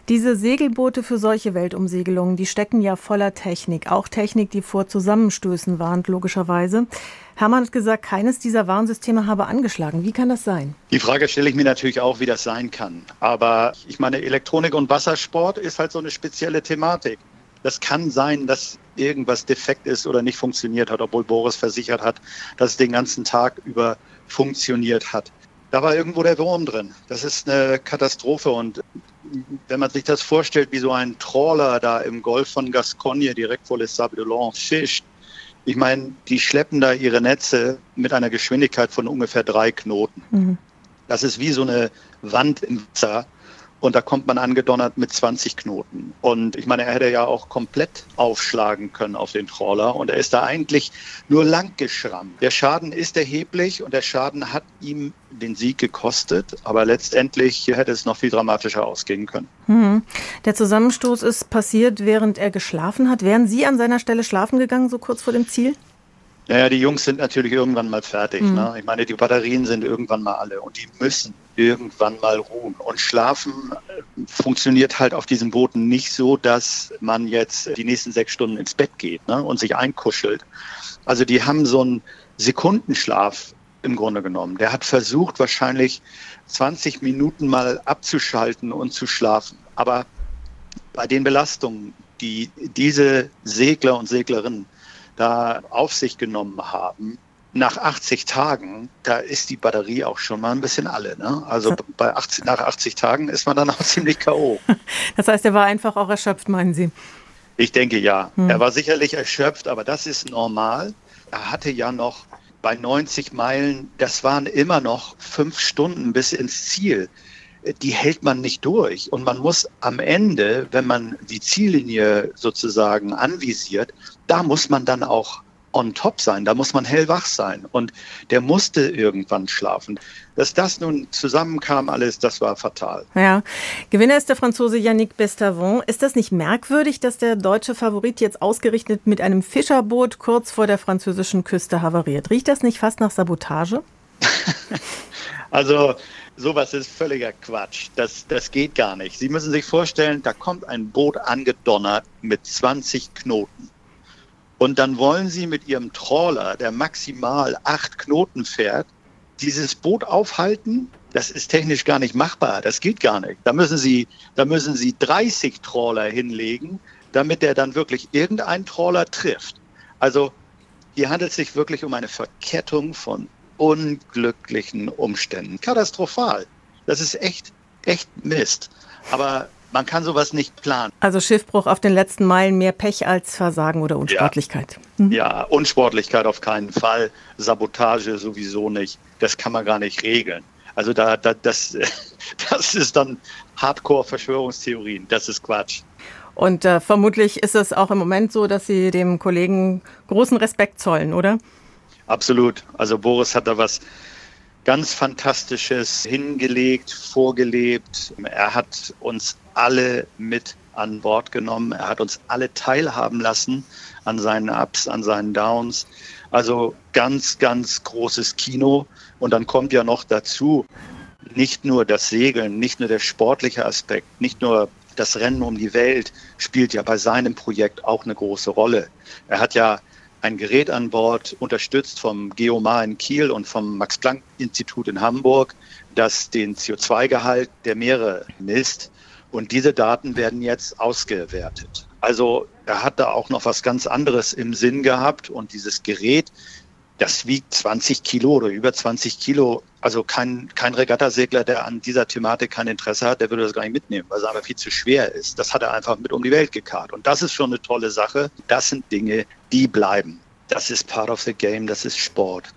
Diese Segelboote für solche Weltumsegelungen, die stecken ja voller Technik. Auch Technik, die vor Zusammenstößen warnt, logischerweise. Hermann hat gesagt, keines dieser Warnsysteme habe angeschlagen. Wie kann das sein? Die Frage stelle ich mir natürlich auch, wie das sein kann. Aber ich meine, Elektronik und Wassersport ist halt so eine spezielle Thematik. Das kann sein, dass irgendwas defekt ist oder nicht funktioniert hat, obwohl Boris versichert hat, dass es den ganzen Tag über funktioniert hat. Da war irgendwo der Wurm drin. Das ist eine Katastrophe. Und wenn man sich das vorstellt, wie so ein Trawler da im Golf von Gascogne direkt vor Les Sables d'Olonne fischt, ich meine, die schleppen da ihre Netze mit einer Geschwindigkeit von ungefähr 3 Knoten. Mhm. Das ist wie so eine Wand im Wasser. Und da kommt man angedonnert mit 20 Knoten. Und ich meine, er hätte ja auch komplett aufschlagen können auf den Trawler. Und er ist da eigentlich nur lang geschrammt. Der Schaden ist erheblich und der Schaden hat ihm den Sieg gekostet. Aber letztendlich hätte es noch viel dramatischer ausgehen können. Der Zusammenstoß ist passiert, während er geschlafen hat. Wären Sie an seiner Stelle schlafen gegangen, so kurz vor dem Ziel? Naja, die Jungs sind natürlich irgendwann mal fertig. Ne? Ich meine, die Batterien sind irgendwann mal alle und die müssen irgendwann mal ruhen. Und Schlafen funktioniert halt auf diesen Booten nicht so, dass man jetzt die nächsten 6 Stunden ins Bett geht, ne? Und sich einkuschelt. Also die haben so einen Sekundenschlaf im Grunde genommen. Der hat versucht, wahrscheinlich 20 Minuten mal abzuschalten und zu schlafen. Aber bei den Belastungen, die diese Segler und Seglerinnen da auf sich genommen haben, nach 80 Tagen, da ist die Batterie auch schon mal ein bisschen alle. Ne? Also nach 80 Tagen ist man dann auch ziemlich K.O. Das heißt, er war einfach auch erschöpft, meinen Sie? Ich denke ja. Er war sicherlich erschöpft, aber das ist normal. Er hatte ja noch bei 90 Meilen, das waren immer noch 5 Stunden bis ins Ziel. Die hält man nicht durch. Und man muss am Ende, wenn man die Ziellinie sozusagen anvisiert, da muss man dann auch on top sein, da muss man hellwach sein. Und der musste irgendwann schlafen. Dass das nun zusammenkam alles, das war fatal. Ja, Gewinner ist der Franzose Yannick Bestaven. Ist das nicht merkwürdig, dass der deutsche Favorit jetzt ausgerechnet mit einem Fischerboot kurz vor der französischen Küste havariert? Riecht das nicht fast nach Sabotage? Also sowas ist völliger Quatsch. Das geht gar nicht. Sie müssen sich vorstellen, da kommt ein Boot angedonnert mit 20 Knoten. Und dann wollen Sie mit Ihrem Trawler, der maximal 8 Knoten fährt, dieses Boot aufhalten? Das ist technisch gar nicht machbar. Das geht gar nicht. Da müssen Sie 30 Trawler hinlegen, damit der dann wirklich irgendein Trawler trifft. Also hier handelt es sich wirklich um eine Verkettung von unglücklichen Umständen. Katastrophal. Das ist echt Mist. Aber man kann sowas nicht planen. Also Schiffbruch auf den letzten Meilen, mehr Pech als Versagen oder Unsportlichkeit. Ja, Unsportlichkeit auf keinen Fall. Sabotage sowieso nicht. Das kann man gar nicht regeln. Also das ist dann Hardcore-Verschwörungstheorien. Das ist Quatsch. Und vermutlich ist es auch im Moment so, dass Sie dem Kollegen großen Respekt zollen, oder? Absolut. Also Boris hat da was ganz Fantastisches hingelegt, vorgelebt. Er hat uns alle mit an Bord genommen. Er hat uns alle teilhaben lassen an seinen Ups, an seinen Downs. Also ganz, ganz großes Kino. Und dann kommt ja noch dazu, nicht nur das Segeln, nicht nur der sportliche Aspekt, nicht nur das Rennen um die Welt spielt ja bei seinem Projekt auch eine große Rolle. Er hat ja ein Gerät an Bord, unterstützt vom Geomar in Kiel und vom Max-Planck-Institut in Hamburg, das den CO2-Gehalt der Meere misst. Und diese Daten werden jetzt ausgewertet. Also er hat da auch noch was ganz anderes im Sinn gehabt. Und dieses Gerät, das wiegt 20 Kilo oder über 20 Kilo. Also kein Regattasegler, der an dieser Thematik kein Interesse hat, der würde das gar nicht mitnehmen, weil es einfach viel zu schwer ist. Das hat er einfach mit um die Welt gekarrt. Und das ist schon eine tolle Sache. Das sind Dinge, die bleiben. Das ist part of the game, das ist Sport.